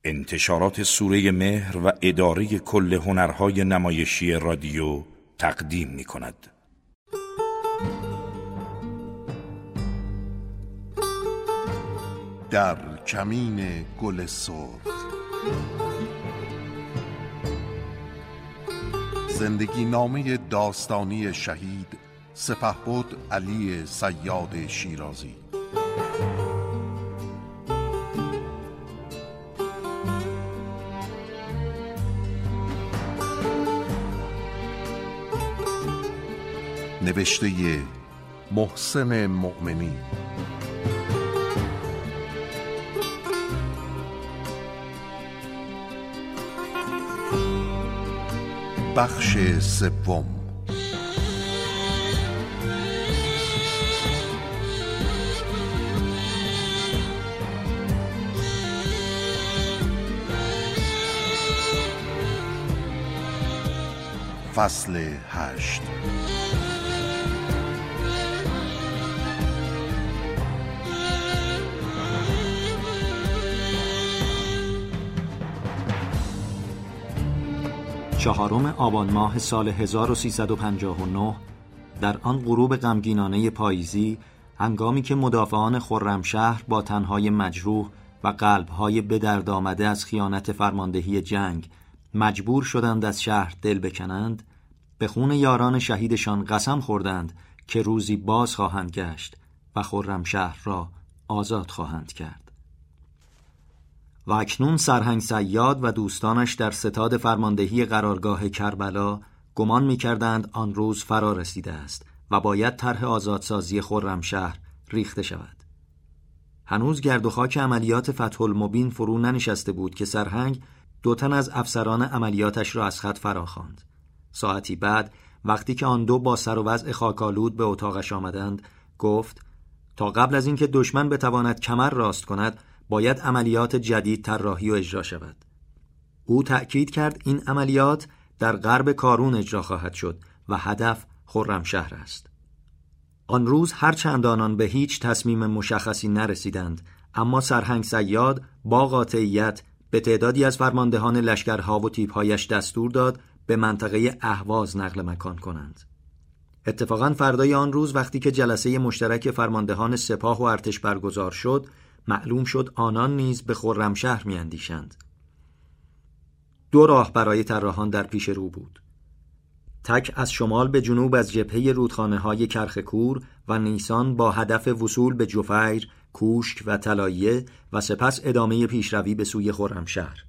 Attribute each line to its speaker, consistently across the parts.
Speaker 1: انتشارات سوره مهر و اداره کل هنرهای نمایشی رادیو تقدیم می‌کند.
Speaker 2: در کمین گل سرخ، زندگی نامه داستانی شهید سپهبد علی صیاد شیرازی. نوشته محسن مؤمنی. بخش سوم. فصل 8.
Speaker 3: چهارم آبان ماه سال 1359 در آن غروب غمگینانه پاییزی، هنگامی که مدافعان خرمشهر با تنهای مجروح و قلبهای به درد آمده از خیانت فرماندهی جنگ مجبور شدند از شهر دل بکنند، به خون یاران شهیدشان قسم خوردند که روزی باز خواهند گشت و خرمشهر را آزاد خواهند کرد. و اکنون سرهنگ صیاد و دوستانش در ستاد فرماندهی قرارگاه کربلا گمان می‌کردند آن روز فرا رسیده است و باید طرح آزادسازی خرمشهر ریخته شود. هنوز گرد و خاک عملیات فتح المبین فرو ننشسته بود که سرهنگ 2 تن از افسران عملیاتش را از خط فرا خواند. ساعتی بعد وقتی که آن دو با سر و وضع خاکالود به اتاقش آمدند، گفت تا قبل از اینکه دشمن بتواند کمر راست کند باید عملیات جدید طراحی و اجرا شود. او تأکید کرد این عملیات در غرب کارون اجرا خواهد شد و هدف خرمشهر است. آن روز هرچند آنان به هیچ تصمیم مشخصی نرسیدند، اما سرهنگ صیاد با قاطعیت به تعدادی از فرماندهان لشکرها و تیپ‌هایش دستور داد به منطقه اهواز نقل مکان کنند. اتفاقاً فردای آن روز وقتی که جلسه مشترک فرماندهان سپاه و ارتش برگزار شد، معلوم شد آنان نیز به خرمشهر می‌اندیشند. 2 راه برای طراحان در پیش رو بود. تک از شمال به جنوب از جبهه رودخانه‌های کرخکور و نیسان با هدف وصول به جفیر، کوشک و طلایه و سپس ادامه پیشروی به سوی خرمشهر،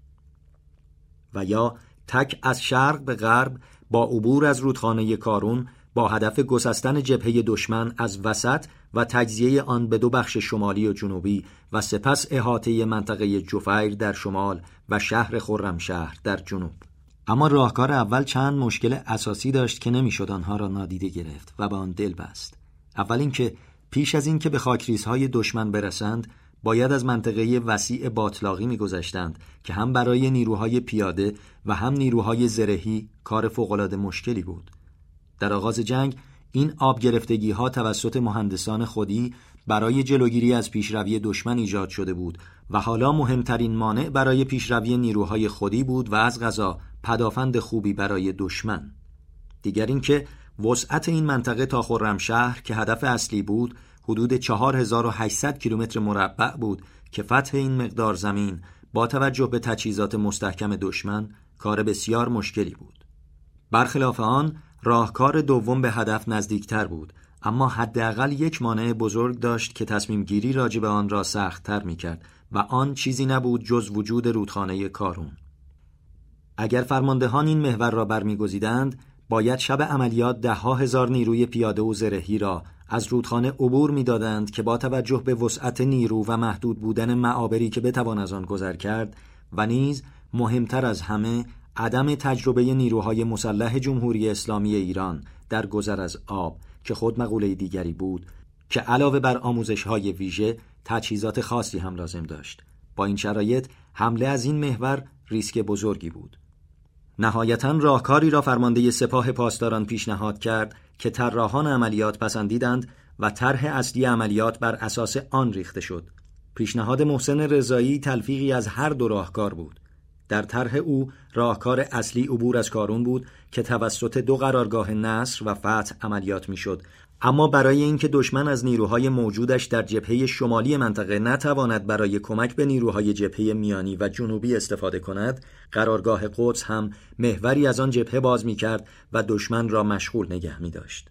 Speaker 3: و یا تک از شرق به غرب با عبور از رودخانه کارون با هدف گسستن جبهه دشمن از وسط و تجزیه آن به 2 بخش شمالی و جنوبی و سپس احاطه منطقه جفیر در شمال و شهر خرمشهر در جنوب. اما راهکار اول چند مشکل اساسی داشت که نمیشد آنها را نادیده گرفت و به آن دل بست. اول اینکه پیش از اینکه به خاکریزهای دشمن برسند باید از منطقه وسیع باطلاقی می‌گذشتند که هم برای نیروهای پیاده و هم نیروهای زرهی کار فوق‌العاده مشکلی بود. در آغاز جنگ این آب گرفتگی ها توسط مهندسان خودی برای جلوگیری از پیشروی دشمن ایجاد شده بود و حالا مهمترین مانع برای پیشروی نیروهای خودی بود و از قضا پدافند خوبی برای دشمن. دیگر اینکه وسعت این منطقه تا خرمشهر که هدف اصلی بود حدود 4800 کیلومتر مربع بود که فتح این مقدار زمین با توجه به تجهیزات مستحکم دشمن کار بسیار مشکلی بود. برخلاف آن راهکار دوم به هدف نزدیکتر بود، اما حداقل یک مانع بزرگ داشت که تصمیم گیری راجع به آن را سخت‌تر می‌کرد و آن چیزی نبود جز وجود رودخانه کارون. اگر فرماندهان این محور را برمی‌گزیدند، باید شب عملیات 10,000 نیروی پیاده و زرهی را از رودخانه عبور می‌دادند که با توجه به وسعت نیرو و محدود بودن معابری که بتوان از آن گذر کرد و نیز مهمتر از همه عدم تجربه نیروهای مسلح جمهوری اسلامی ایران در گذر از آب که خود مقوله دیگری بود که علاوه بر آموزش‌های ویژه تجهیزات خاصی هم لازم داشت. با این شرایط حمله از این محور ریسک بزرگی بود. نهایتاً راهکاری را فرمانده سپاه پاسداران پیشنهاد کرد که طراحان عملیات پسندیدند و طرح اصلی عملیات بر اساس آن ریخته شد. پیشنهاد محسن رضایی تلفیقی از هر دو راهکار بود. در طرح او راهکار اصلی عبور از کارون بود که توسط 2 قرارگاه نصر و فتح عملیات میشد، اما برای اینکه دشمن از نیروهای موجودش در جبهه شمالی منطقه نتواند برای کمک به نیروهای جبهه میانی و جنوبی استفاده کند، قرارگاه قدس هم محوری از آن جبهه باز می‌کرد و دشمن را مشغول نگه می‌داشت.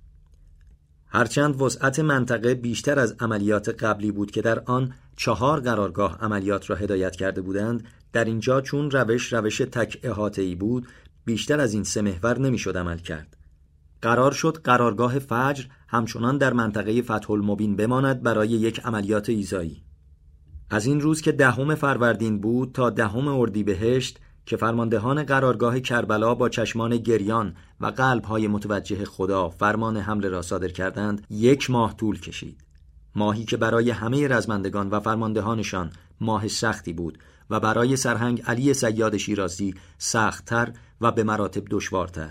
Speaker 3: هرچند وسعت منطقه بیشتر از عملیات قبلی بود که در آن 4 قرارگاه عملیات را هدایت کرده بودند، در اینجا چون روش تک احاطه‌ای بود، بیشتر از این 3 محور نمی‌شد عمل کرد. قرار شد قرارگاه فجر همچنان در منطقه فتح المبین بماند برای یک عملیات ایذایی. از این روز که 10 فروردین بود تا 10 اردیبهشت که فرماندهان قرارگاه کربلا با چشمان گریان و قلب‌های متوجه خدا فرمان حمله را صادر کردند، 1 ماه طول کشید. ماهی که برای همه رزمندگان و فرماندهانشان ماه سختی بود و برای سرهنگ علی صیاد شیرازی سخت‌تر و به مراتب دشوارتر.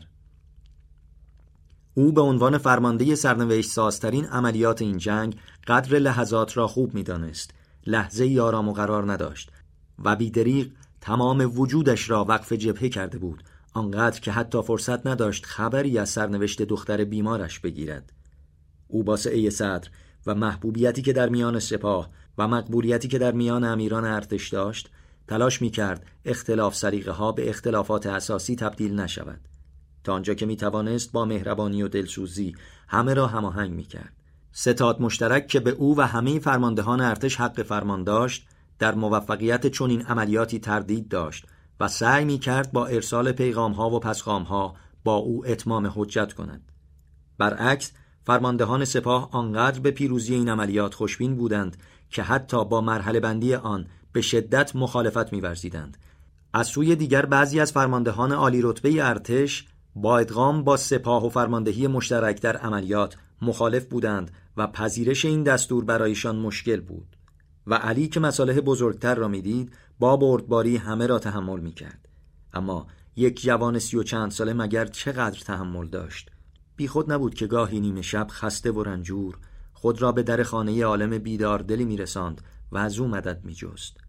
Speaker 3: او به عنوان فرمانده سرنوشت سازترین عملیات این جنگ قدر لحظات را خوب می‌دانست. لحظه‌ای آرام و قرار نداشت و بی‌دریغ تمام وجودش را وقف جبهه کرده بود، آنقدر که حتی فرصت نداشت خبری از سرنوشت دختر بیمارش بگیرد. او با سعه صدر و محبوبیتی که در میان سپاه و مقبولیتی که در میان امیران ارتش داشت، تلاش می‌کرد اختلاف سلیقه‌ها به اختلافات اساسی تبدیل نشود، تا آنجا که می‌توانست با مهربانی و دلسوزی همه را هماهنگ می‌کرد. ستاد مشترک که به او و همه فرماندهان ارتش حق فرمان داشت، در موفقیت چنین عملیاتی تردید داشت و سعی می‌کرد با ارسال پیغام‌ها و پسخام‌ها با او اتمام حجت کند. برعکس، فرماندهان سپاه آنقدر به پیروزی این عملیات خوشبین بودند که حتی با مرحله بندی آن به شدت مخالفت می‌ورزیدند. از سوی دیگر بعضی از فرماندهان عالی رتبه ارتش با ادغام با سپاه و فرماندهی مشترک در عملیات مخالف بودند و پذیرش این دستور برایشان مشکل بود و علی که مصالح بزرگتر را می‌دید با بردباری همه را تحمل می‌کرد. اما یک جوان 30 و چند ساله مگر چقدر تحمل داشت؟ بی خود نبود که گاهی نیمه شب خسته و رنجور خود را به در خانه عالم بیدار دلی می‌رساند و از او مدد می‌جست.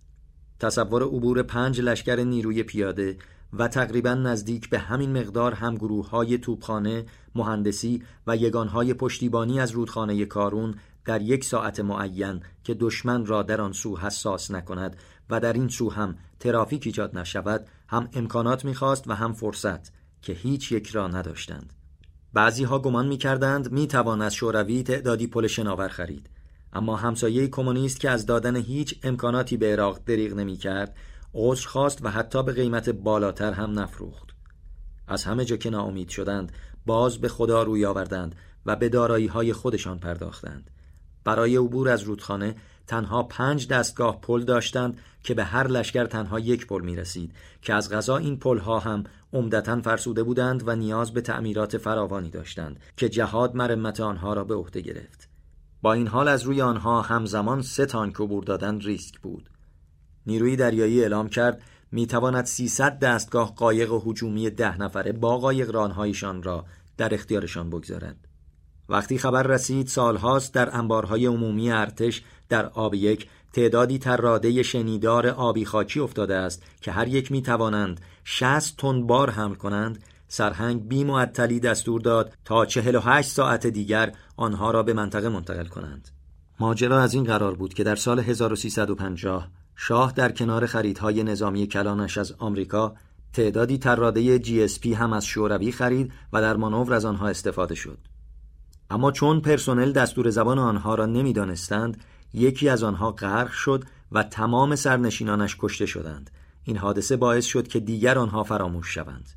Speaker 3: تصور عبور 5 لشکر نیروی پیاده و تقریباً نزدیک به همین مقدار هم گروه‌های توپخانه، مهندسی و یگانهای پشتیبانی از رودخانه کارون در 1 ساعت معین که دشمن را در آن سو حساس نکند و در این سو هم ترافیک ایجاد نشود، هم امکانات می‌خواست و هم فرصت که هیچ یک را نداشتند. بعضی‌ها گمان می‌کردند می‌توان از شوروی تعدادی پل شناور خرید، اما همسایه کمونیست که از دادن هیچ امکاناتی به عراق دریغ نمی‌کرد، عذر خواست و حتی به قیمت بالاتر هم نفروخت. از همه جا که ناامید شدند، باز به خدا روی آوردند و به دارایی‌های خودشان پرداختند. برای عبور از رودخانه تنها 5 دستگاه پل داشتند که به هر لشکر تنها 1 پل می‌رسید که از قضا این پل‌ها هم عمدتاً فرسوده بودند و نیاز به تعمیرات فراوانی داشتند که جهاد مرمت آنها را به عهده گرفت. با این حال از روی آنها همزمان 3 تانک عبور دادن ریسک بود. نیروی دریایی اعلام کرد می‌تواند 300 دستگاه قایق هجومی 10 نفره با قایق ران‌هایشان را در اختیارشان بگذارد. وقتی خبر رسید سالهاست در انبارهای عمومی ارتش در آب 1 تعدادی تراده شنیدار آبی خاکی افتاده است که هر یک می‌توانند 60 تن بار حمل کنند، سرهنگ بی معطلی دستور داد تا 48 ساعت دیگر آنها را به منطقه منتقل کنند. ماجرا از این قرار بود که در سال 1350 شاه در کنار خریدهای نظامی کلانش از آمریکا تعدادی تراده GSP هم از شوروی خرید و در مانور از آنها استفاده شد. اما چون پرسنل دستور زبان آنها را نمی‌دانستند، یکی از آنها غرق شد و تمام سرنشینانش کشته شدند. این حادثه باعث شد که دیگر آنها فراموش شوند.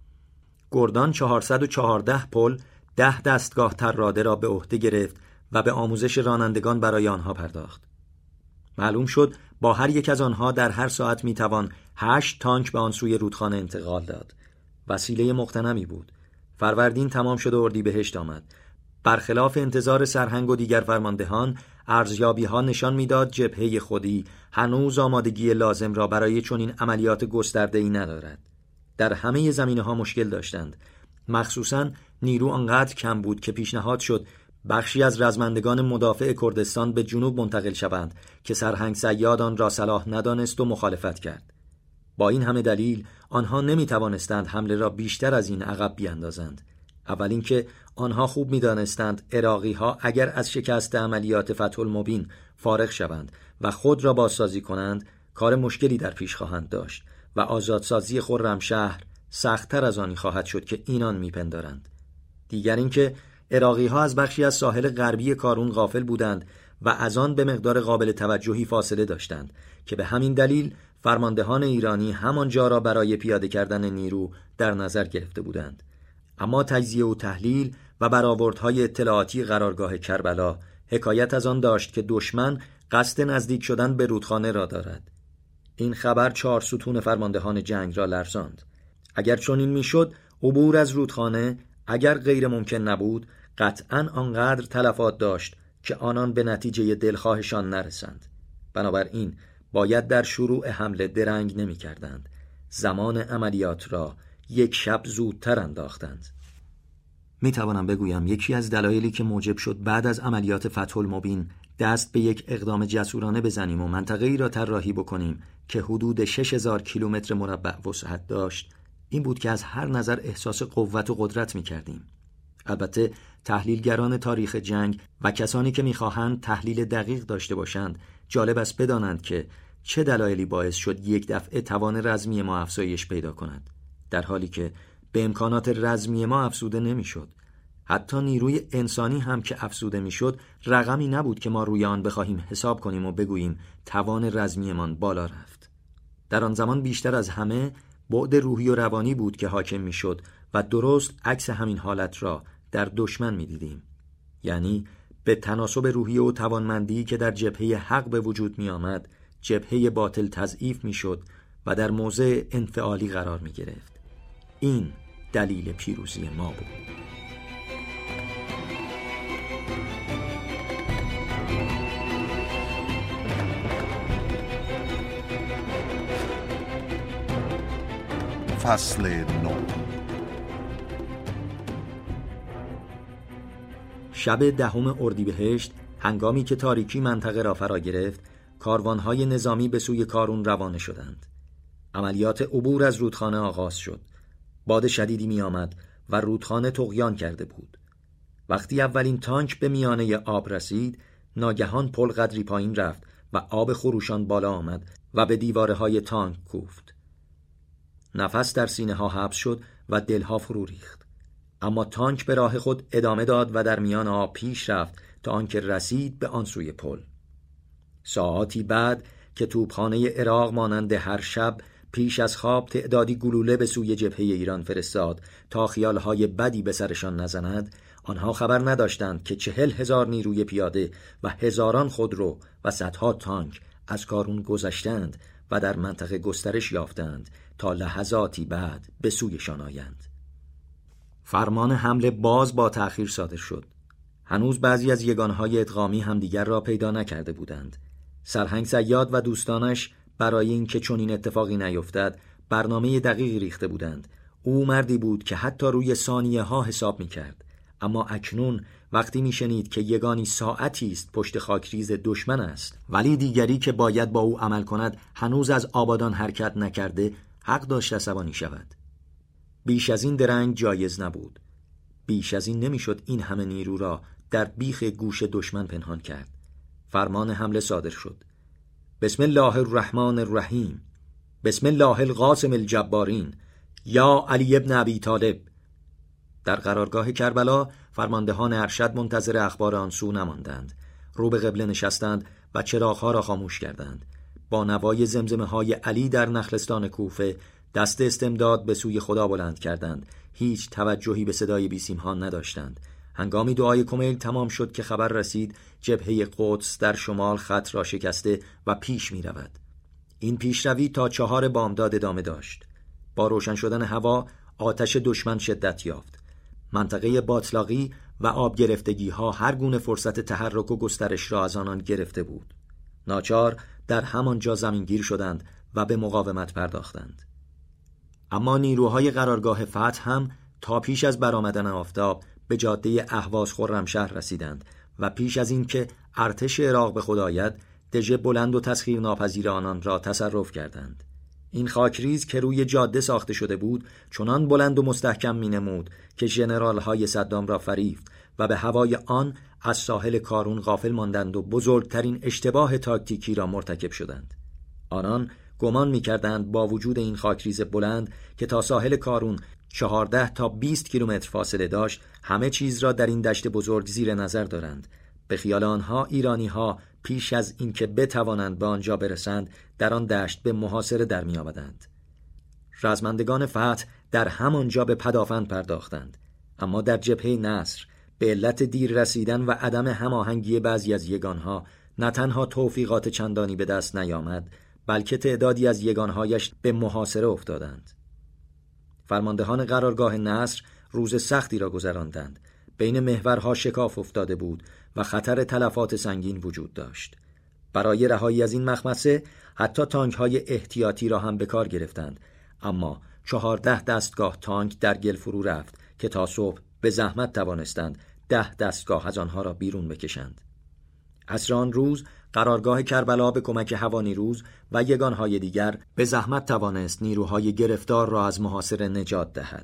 Speaker 3: گردان 414 پل 10 دستگاه تراده را به عهده گرفت و به آموزش رانندگان برای آنها پرداخت. معلوم شد با هر یک از آنها در هر ساعت میتوان 8 تانک به آن سوی رودخانه انتقال داد. وسیله مغتنمی بود. فروردین تمام شد و اردیبهشت آمد. برخلاف انتظار سرهنگ و دیگر فرماندهان، ارزیابی‌ها نشان می‌داد جبهه خودی هنوز آمادگی لازم را برای چنین عملیات گسترده‌ای ندارد. در همه زمینه‌ها مشکل داشتند. مخصوصاً نیرو آنقدر کم بود که پیشنهاد شد بخشی از رزمندگان مدافع کردستان به جنوب منتقل شوند که سرهنگ صیاد آن را صلاح ندانست و مخالفت کرد. با این همه دلیل آنها نمی توانستند حمله را بیشتر از این عقب بیاندازند. اول اینکه آنها خوب می دانستند عراقی ها اگر از شکست عملیات فتح المبین فارغ شوند و خود را بازسازی کنند کار مشکلی در پیش خواهند داشت و آزادسازی خرمشهر سخت‌تر از آنی خواهد شد که اینان میپندارند. دیگر اینکه عراقی ها از بخشی از ساحل غربی کارون غافل بودند و از آن به مقدار قابل توجهی فاصله داشتند که به همین دلیل فرماندهان ایرانی همان جا را برای پیاده کردن نیرو در نظر گرفته بودند. اما تجزیه و تحلیل و برآوردهای اطلاعاتی قرارگاه کربلا حکایت از آن داشت که دشمن قصد نزدیک شدن به رودخانه را دارد. این خبر 4 ستون فرماندهان جنگ را لرزاند. اگر چنین میشد عبور از رودخانه اگر غیر ممکن نبود قطعاً آنقدر تلفات داشت که آنان به نتیجه دلخواهشان نرسند. بنابراین باید در شروع حمله درنگ نمی کردند. زمان عملیات را 1 شب زودتر انداختند. می توانم بگویم یکی از دلایلی که موجب شد بعد از عملیات فتح المبین دست به یک اقدام جسورانه بزنیم و منطقه‌ای را طراحی بکنیم که حدود 6000 کیلومتر مربع وسعت داشت این بود که از هر نظر احساس قوت و قدرت می کردیم. البته تحلیلگران تاریخ جنگ و کسانی که می‌خواهند تحلیل دقیق داشته باشند جالب است بدانند که چه دلایلی باعث شد یک دفعه توان رزمی ما افزایش پیدا کند، در حالی که به امکانات رزمی ما افزوده نمی‌شد. حتی نیروی انسانی هم که افزوده می‌شد رقمی نبود که ما روی آن بخواهیم حساب کنیم و بگوییم توان رزمیمان بالا رفت. در آن زمان بیشتر از همه بعد روحی و روانی بود که حاکم می‌شد و درست عکس همین حالت را در دشمن می‌دیدیم. یعنی به تناسب روحی و توانمندی که در جبهه حق به وجود می‌آمد، جبهه باطل تضعیف می‌شد و در موضع انفعالی قرار می‌گرفت. این دلیل پیروزی ما بود.
Speaker 2: فصل 9.
Speaker 3: شب 10 اردیبهشت هنگامی که تاریکی منطقه را فرا گرفت، کاروانهای نظامی به سوی کارون روانه شدند. عملیات عبور از رودخانه آغاز شد. باد شدیدی می آمد و رودخانه طغیان کرده بود. وقتی اولین تانک به میانه آب رسید، ناگهان پل قدری پایین رفت و آب خروشان بالا آمد و به دیوارهای تانک کوفت. نفس در سینه ها حبس شد و دلها فرو ریخت. اما تانک به راه خود ادامه داد و در میان آب پیش رفت تا آنکه رسید به آن سوی پل. ساعاتی بعد که توپخانه عراق مانند هر شب پیش از خواب تعدادی گلوله به سوی جبهه ایران فرستاد تا خیالهای بدی به سرشان نزند، آنها خبر نداشتند که 40,000 نیروی پیاده و هزاران خودرو و صدها تانک از کارون گذشتند و در منطقه گسترش یافتند تا لحظاتی بعد به سویشان آیند. فرمان حمله باز با تأخیر صادر شد. هنوز بعضی از یگانهای ادغامی همدیگر را پیدا نکرده بودند. سرهنگ صیاد و دوستانش برای اینکه چنین اتفاقی نیفتد برنامه دقیقی ریخته بودند. او مردی بود که حتی روی ثانیه ها حساب می‌کرد. اما اکنون وقتی می‌شنید که یگانی ساعتی است پشت خاکریز دشمن است، ولی دیگری که باید با او عمل کند هنوز از آبادان حرکت نکرده، حق داشت عصبانی شود. بیش از این درنگ جایز نبود. بیش از این نمی‌شد این همه نیرو را در بیخ گوش دشمن پنهان کرد. فرمان حمله صادر شد. بسم الله الرحمن الرحیم. بسم الله القاسم الجبارین. یا علی ابن ابی طالب. در قرارگاه کربلا فرماندهان ارشد منتظر اخبار آن سو نماندند. رو به قبله نشستند و چراغ‌ها را خاموش کردند. با نوای زمزمه‌های علی در نخلستان کوفه دست استمداد به سوی خدا بلند کردند. هیچ توجهی به صدای بیسیم‌ها نداشتند. هنگامی دعای کمیل تمام شد که خبر رسید جبهه قدس در شمال خط را شکسته و پیش می رود. این پیشروی تا 4 بامداد ادامه داشت. با روشن شدن هوا آتش دشمن شدت یافت. منطقه باطلاقی و آب گرفتگی ها هر گونه فرصت تحرک و گسترش را از آنان گرفته بود. ناچار در همانجا زمینگیر شدند و به مقاومت پرداختند. اما نیروهای قرارگاه فتح هم تا پیش از برآمدن آفتاب به جاده اهواز خرمشهر رسیدند و پیش از اینکه ارتش عراق به خود آید، دژ بلند و تسخیر ناپذیر آنان را تصرف کردند. این خاکریز که روی جاده ساخته شده بود چنان بلند و مستحکم می‌نمود که ژنرال‌های صدام را فریفت و به هوای آن از ساحل کارون غافل ماندند و بزرگترین اشتباه تاکتیکی را مرتکب شدند. آنان گمان می‌کردند با وجود این خاکریز بلند که تا ساحل کارون 14 تا 20 کیلومتر فاصله داشت، همه چیز را در این دشت بزرگ زیر نظر دارند. به خیال آنها ایرانی‌ها پیش از اینکه بتوانند به آنجا برسند در آن دشت به محاصره در می‌آمدند. رزمندگان فتح در همانجا به پدافند پرداختند، اما در جبهه نصر به علت دیر رسیدن و عدم هماهنگی بعضی از یگانها نه تنها توفیقات چندانی به دست نیامد، بلکه تعدادی از یگانهایش به محاصره افتادند. فرماندهان قرارگاه نصر روز سختی را گذراندند. بین محورها شکاف افتاده بود و خطر تلفات سنگین وجود داشت. برای رهایی از این مخمصه حتی تانک‌های احتیاطی را هم به کار گرفتند، اما 14 دستگاه تانک در گل فرو رفت که تا صبح به زحمت توانستند 10 دستگاه از آنها را بیرون بکشند. عصر آن روز قرارگاه کربلا به کمک هوانیروز و یگانهای دیگر به زحمت توانست نیروهای گرفتار را از محاصره نجات دهد.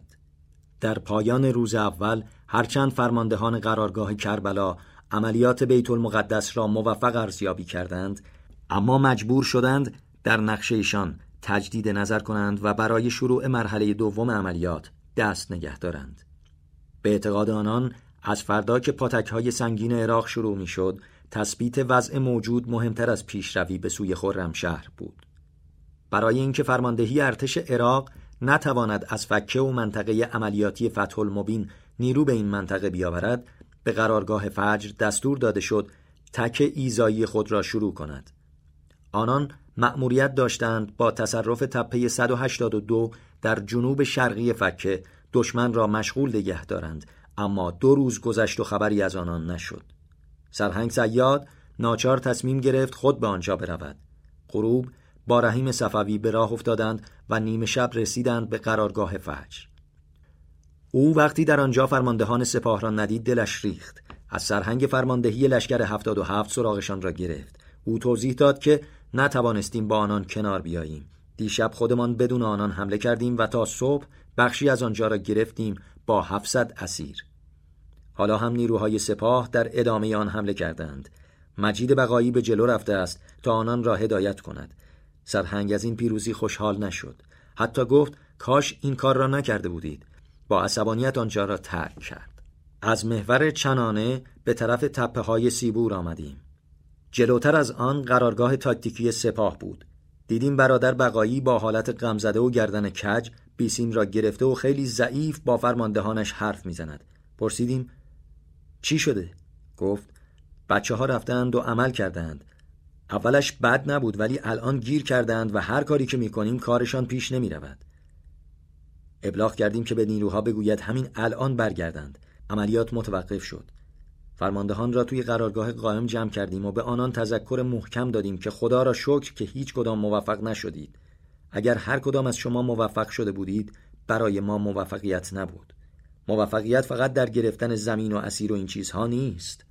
Speaker 3: در پایان روز اول هرچند فرماندهان قرارگاه کربلا عملیات بیت المقدس را موفق ارزیابی کردند، اما مجبور شدند در نقشه‌شان تجدید نظر کنند و برای شروع مرحله دوم عملیات دست نگه دارند. به اعتقاد آنان از فردا که پاتک‌های سنگین عراق شروع می‌شد، تثبیت وضع موجود مهمتر از پیشروی به سوی خرمشهر بود. برای اینکه فرماندهی ارتش عراق نتواند از فکه و منطقه عملیاتی فتح المبین نیرو به این منطقه بیاورد، به قرارگاه فجر دستور داده شد تک ایذایی خود را شروع کند. آنان مأموریت داشتند با تصرف تپه 182 در جنوب شرقی فکه دشمن را مشغول نگه دارند، اما 2 روز گذشت و خبری از آنان نشد. سرهنگ صیاد ناچار تصمیم گرفت خود به آنجا برود. غروب با رحیم صفوی به راه افتادند و نیمه شب رسیدند به قرارگاه فجر. او وقتی در آنجا فرماندهان سپاه را ندید دلش ریخت. از سرهنگ فرماندهی لشکر 77 سراغشان را گرفت. او توضیح داد که نتوانستیم با آنان کنار بیاییم. دیشب خودمان بدون آنان حمله کردیم و تا صبح بخشی از آنجا را گرفتیم با 700 اسیر. حالا هم نیروهای سپاه در ادامه آن حمله کردند. مجید بقایی به جلو رفته است تا آنان را هدایت کند. سرهنگ از این پیروزی خوشحال نشد. حتی گفت کاش این کار را نکرده بودید. با عصبانیت آنجا را ترک کرد. از محور چنانه به طرف تپه‌های سیبور آمدیم. جلوتر از آن قرارگاه تاکتیکی سپاه بود. دیدیم برادر بقایی با حالت غمزده و گردن کج بیسیم را گرفته و خیلی ضعیف با فرماندهانش حرف میزند. پرسیدیم چی شده؟ گفت بچه‌ها رفتند و عمل کردند. اولش بد نبود ولی الان گیر کردند و هر کاری که میکنیم کارشان پیش نمیرود. ابلاغ کردیم که به نیروها بگوید همین الان برگردند. عملیات متوقف شد. فرماندهان را توی قرارگاه قائم جمع کردیم و به آنان تذکر محکم دادیم که خدا را شکر که هیچ کدام موفق نشدید. اگر هر کدام از شما موفق شده بودید برای ما موفقیت نبود. موفقیت فقط در گرفتن زمین و اسیر و این چیزها نیست.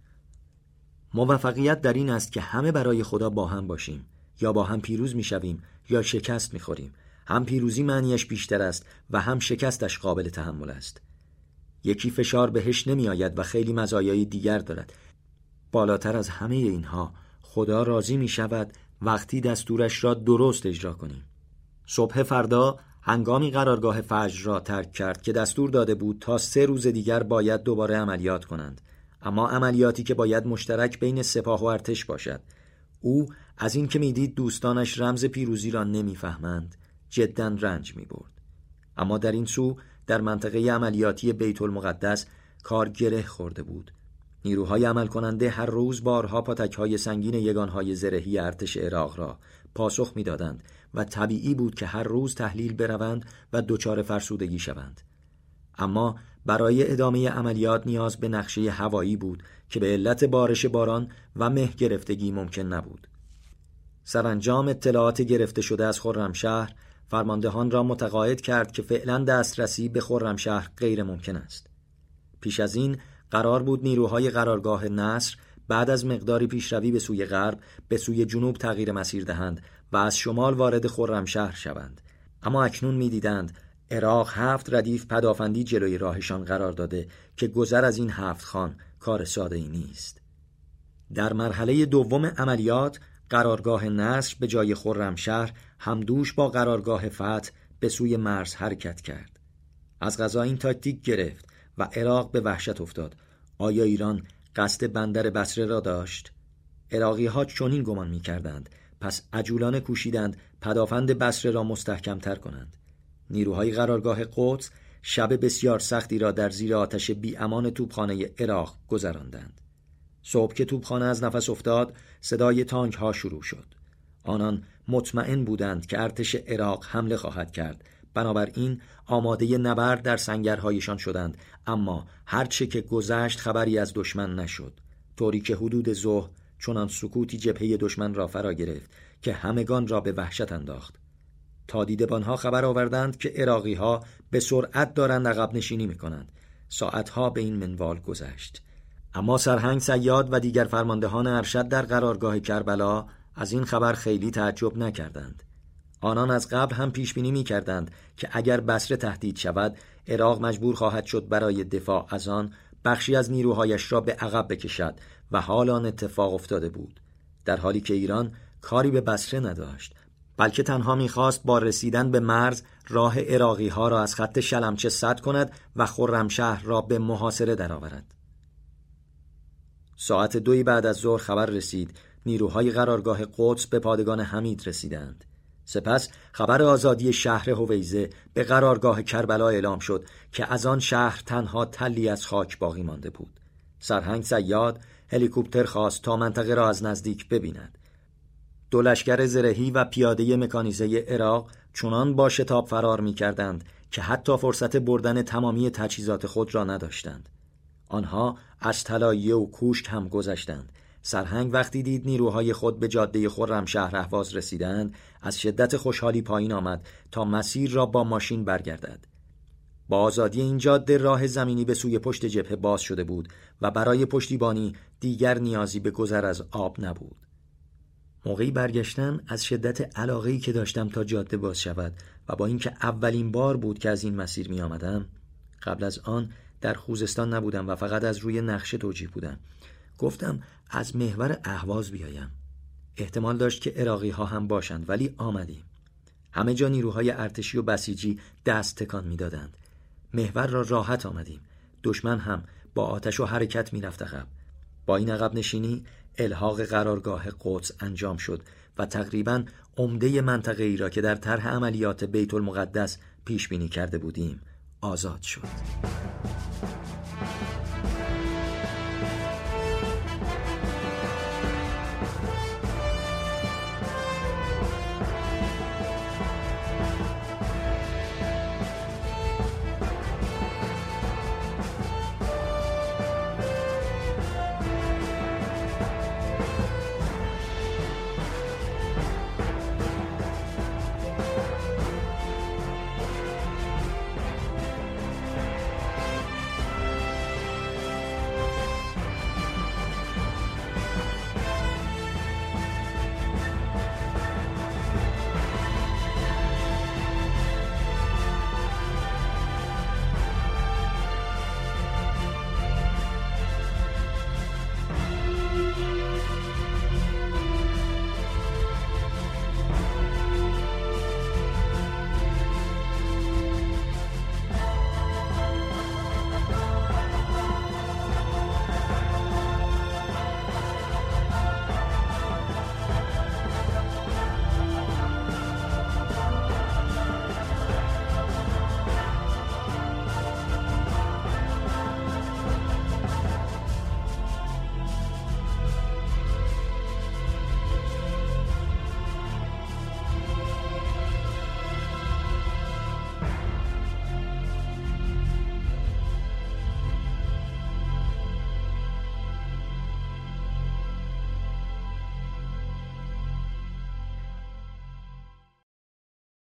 Speaker 3: موفقیت در این است که همه برای خدا با هم باشیم. یا با هم پیروز میشویم یا شکست میخوریم. هم پیروزی معنیش بیشتر است و هم شکستش قابل تحمل است. یکی فشار بهش نمی آید و خیلی مزایای دیگر دارد. بالاتر از همه اینها خدا راضی می شود وقتی دستورش را درست اجرا کنیم. صبح فردا هنگامی قرارگاه فجر را ترک کرد که دستور داده بود تا 3 روز دیگر باید دوباره عملیات کنند، اما عملیاتی که باید مشترک بین سپاه و ارتش باشد. او از این که میدید دوستانش رمز پیروزی را نمیفهمند جداً رنج می برد. اما در این سو در منطقه عملیاتی بیت المقدس کار گره خورده بود. نیروهای عمل کننده هر روز بارها پاتک‌های سنگین یگانهای زرهی ارتش عراق را پاسخ می‌دادند و طبیعی بود که هر روز تحلیل بروند و دچار فرسودگی شوند. اما برای ادامه عملیات نیاز به نقشه هوایی بود که به علت بارش باران و مه گرفتگی ممکن نبود. سرانجام اطلاعات گرفته شده از خرمشهر فرماندهان را متقاعد کرد که فعلا دسترسی به خرمشهر غیر ممکن است. پیش از این قرار بود نیروهای قرارگاه نصر بعد از مقداری پیشروی به سوی غرب به سوی جنوب تغییر مسیر دهند و از شمال وارد خرمشهر شوند. اما اکنون می‌دیدند عراق 7 ردیف پدافندی جلوی راهشان قرار داده که گذر از این 7 خان کار ساده‌ای نیست. در مرحله دوم عملیات قرارگاه نصر به جای خرمشهر همدوش با قرارگاه فتح به سوی مرز حرکت کرد. از قضا این تاکتیک گرفت و عراق به وحشت افتاد. آیا ایران قصد بندر بصره را داشت؟ عراقی‌ها چنین گمان می‌کردند، پس عجولانه کوشیدند پدافند بصره را مستحکم‌تر کنند. نیروهای قرارگاه قدس شب بسیار سختی را در زیر آتش بی‌امان توپخانه عراق گذراندند. صبح که توپخانه از نفس افتاد، صدای تانک‌ها شروع شد. آنان مطمئن بودند که ارتش عراق حمله خواهد کرد، بنابراین آماده نبرد در سنگرهایشان شدند، اما هرچه که گذشت خبری از دشمن نشد، طوری که حدود ظهر چنان سکوتی جبهه دشمن را فرا گرفت که همگان را به وحشت انداخت. تا دیدبانها خبر آوردند که عراقی‌ها به سرعت دارند عقب نشینی می‌کنند. ساعتها به این منوال گذشت. اما سرهنگ صیاد و دیگر فرماندهان ارشد در قرارگاه کربلا از این خبر خیلی تعجب نکردند. آنان از قبل هم پیش بینی می‌کردند که اگر بصره تهدید شود، عراق مجبور خواهد شد برای دفاع از آن بخشی از نیروهایش را به عقب بکشد و حال آن اتفاق افتاده بود، در حالی که ایران کاری به بصره نداشت، بلکه تنها می‌خواست با رسیدن به مرز راه عراقی‌ها را از خط شلمچه سد کند و خرمشهر را به محاصره درآورد. ساعت 2 بعد از ظهر خبر رسید نیروهای قرارگاه قدس به پادگان حمید رسیدند. سپس خبر آزادی شهر هویزه به قرارگاه کربلا اعلام شد که از آن شهر تنها تلی از خاک باقی مانده بود. سرهنگ صیاد هلیکوپتر خواست تا منطقه را از نزدیک ببیند. 2 لشکر زرهی و پیاده مکانیزه عراق چنان با شتاب فرار می‌کردند که حتی فرصت بردن تمامی تجهیزات خود را نداشتند. آنها از طلایه و کوشک هم گذشتند. سرهنگ وقتی دید نیروهای خود به جاده خرمشهر اهواز رسیدند، از شدت خوشحالی پایین آمد تا مسیر را با ماشین برگردد. با آزادی این جاده راه زمینی به سوی پشت جبهه باز شده بود و برای پشتیبانی دیگر نیازی به گذر از آب نبود. موقعی برگشتن از شدت علاقه‌ای که داشتم تا جاده باز شود و با اینکه اولین بار بود که از این مسیر می آمدم، قبل از آن در خوزستان نبودم و فقط از روی نقشه توجیه بودم، گفتم از محور اهواز بیایم. احتمال داشت که عراقی ها هم باشند، ولی آمدیم. همه جا نیروهای ارتشی و بسیجی دست تکان می دادند. محور را راحت آمدیم. دشمن هم با آتش و حرکت می رفت عقب. با این عقب نشینی الحاق قرارگاه قدس انجام شد و تقریباً عمده منطقه ای را که در طرح عملیات بیت المقدس پیش بینی کرده بودیم آزاد شد.